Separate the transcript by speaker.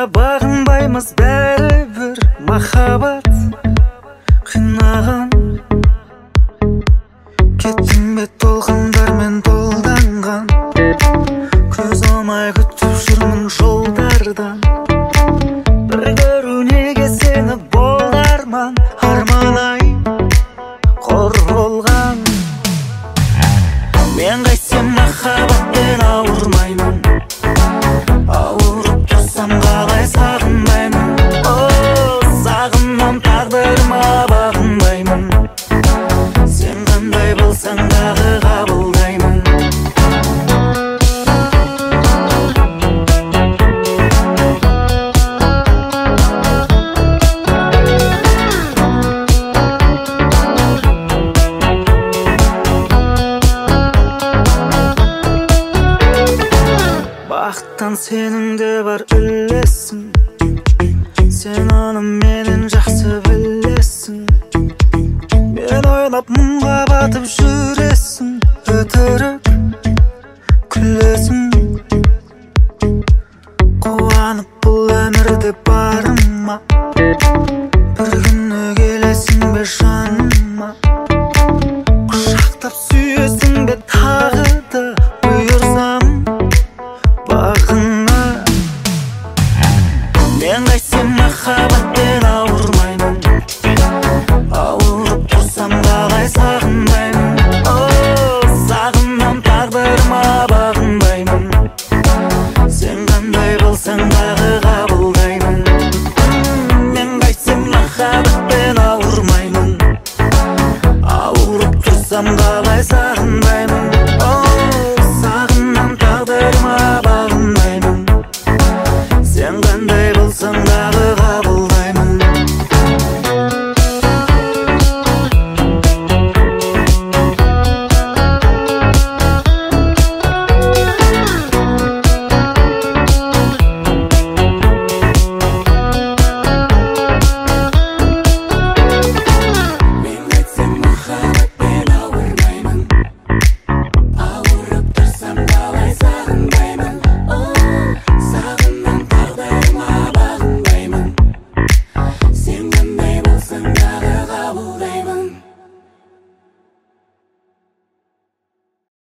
Speaker 1: бағынбаймыз бәрібір махаббат қинаған. Кеттің бе толқындармен толданған, көз алмай күтіп жүрмін жолдардан. Бір көру неге сені бол арман, арманай қор болған. Мен қайтсем махаббатпен ауырмаймын, ауырып тұрсам қалай сағынбаймын. Сағынам тағдырыма бағынбаймын, сен қандай болсаң дағы қабылдаймын. Бақыттан сенің де бар үлесің, сен оны менен жақсы білесің. Мен ойлап мұңға батып жүресің, өтірік күлесің. Қуанып бұл өмірде барыма, бір күні келесің бе жаныма. Құшақтап сүйесің бе тағы да, бұйырсам бағыңа. Мен қайтсем махаббатпен